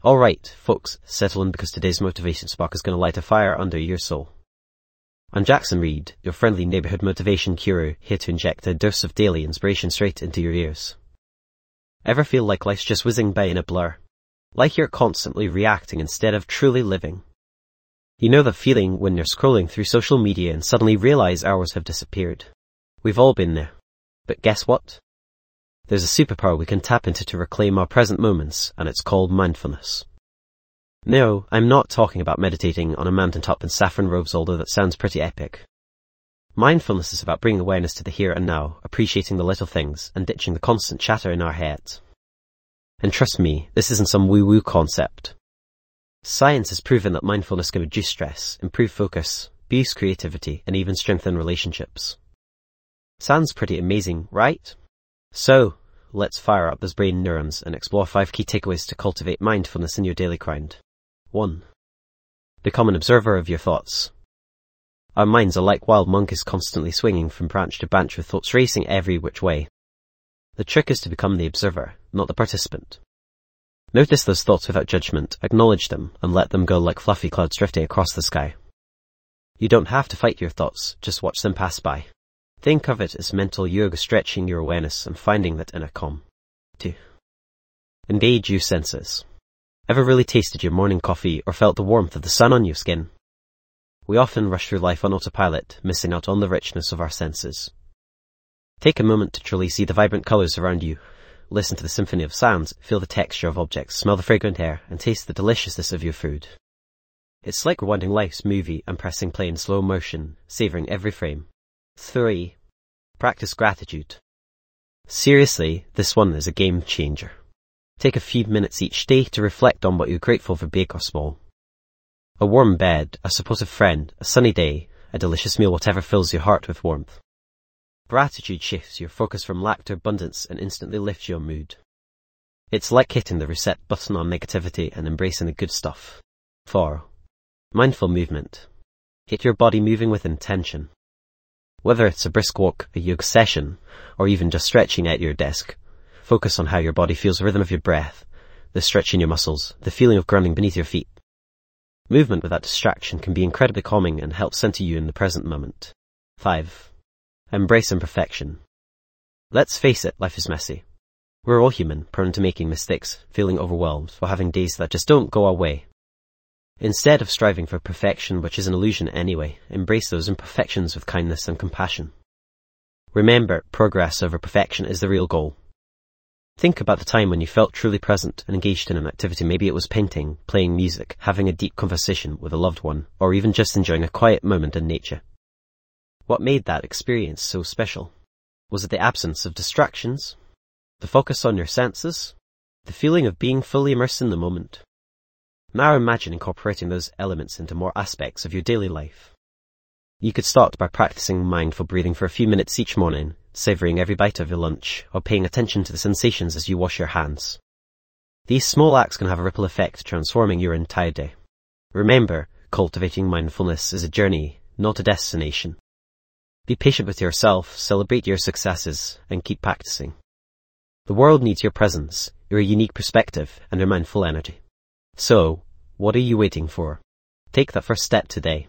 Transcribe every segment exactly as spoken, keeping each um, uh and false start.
Alright, folks, settle in because today's motivation spark is going to light a fire under your soul. I'm Jackson Reed, your friendly neighbourhood motivation guru, here to inject a dose of daily inspiration straight into your ears. Ever feel like life's just whizzing by in a blur? Like you're constantly reacting instead of truly living? You know that feeling when you're scrolling through social media and suddenly realise hours have disappeared. We've all been there. But guess what? There's a superpower we can tap into to reclaim our present moments, and it's called mindfulness. No, I'm not talking about meditating on a mountaintop in saffron robes, although that sounds pretty epic. Mindfulness is about bringing awareness to the here and now, appreciating the little things, and ditching the constant chatter in our heads. And trust me, this isn't some woo-woo concept. Science has proven that mindfulness can reduce stress, improve focus, boost creativity, and even strengthen relationships. Sounds pretty amazing, right? So, let's fire up those brain neurons and explore five key takeaways to cultivate mindfulness in your daily grind. one. Become an observer of your thoughts. Our minds are like wild monkeys, constantly swinging from branch to branch with thoughts racing every which way. The trick is to become the observer, not the participant. Notice those thoughts without judgment, acknowledge them, and let them go like fluffy clouds drifting across the sky. You don't have to fight your thoughts, just watch them pass by. Think of it as mental yoga, stretching your awareness and finding that inner calm. two. Engage your senses. Ever really tasted your morning coffee or felt the warmth of the sun on your skin? We often rush through life on autopilot, missing out on the richness of our senses. Take a moment to truly see the vibrant colours around you. Listen to the symphony of sounds, feel the texture of objects, smell the fragrant air, and taste the deliciousness of your food. It's like rewinding life's movie and pressing play in slow motion, savouring every frame. three. Practice gratitude. Seriously, this one is a game changer. Take a few minutes each day to reflect on what you're grateful for, big or small. A warm bed, a supportive friend, a sunny day, a delicious meal, whatever fills your heart with warmth. Gratitude shifts your focus from lack to abundance and instantly lifts your mood. It's like hitting the reset button on negativity and embracing the good stuff. four. Mindful movement. Get your body moving with intention. Whether it's a brisk walk, a yoga session, or even just stretching at your desk, focus on how your body feels, the rhythm of your breath, the stretch in your muscles, the feeling of grounding beneath your feet. Movement without distraction can be incredibly calming and help center you in the present moment. five. Embrace imperfection. Let's face it, life is messy. We're all human, prone to making mistakes, feeling overwhelmed, or having days that just don't go our way. Instead of striving for perfection, which is an illusion anyway, embrace those imperfections with kindness and compassion. Remember, progress over perfection is the real goal. Think about the time when you felt truly present and engaged in an activity. Maybe it was painting, playing music, having a deep conversation with a loved one, or even just enjoying a quiet moment in nature. What made that experience so special? Was it the absence of distractions? The focus on your senses? The feeling of being fully immersed in the moment? Now imagine incorporating those elements into more aspects of your daily life. You could start by practicing mindful breathing for a few minutes each morning, savouring every bite of your lunch, or paying attention to the sensations as you wash your hands. These small acts can have a ripple effect, transforming your entire day. Remember, cultivating mindfulness is a journey, not a destination. Be patient with yourself, celebrate your successes, and keep practicing. The world needs your presence, your unique perspective, and your mindful energy. So, what are you waiting for? Take that first step today.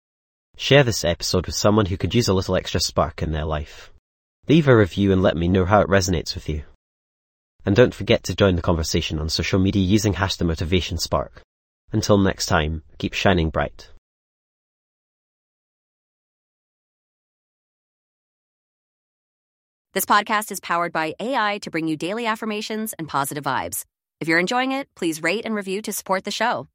Share this episode with someone who could use a little extra spark in their life. Leave a review and let me know how it resonates with you. And don't forget to join the conversation on social media using hashtag Motivation Spark. Until next time, keep shining bright. This podcast is powered by A I to bring you daily affirmations and positive vibes. If you're enjoying it, please rate and review to support the show.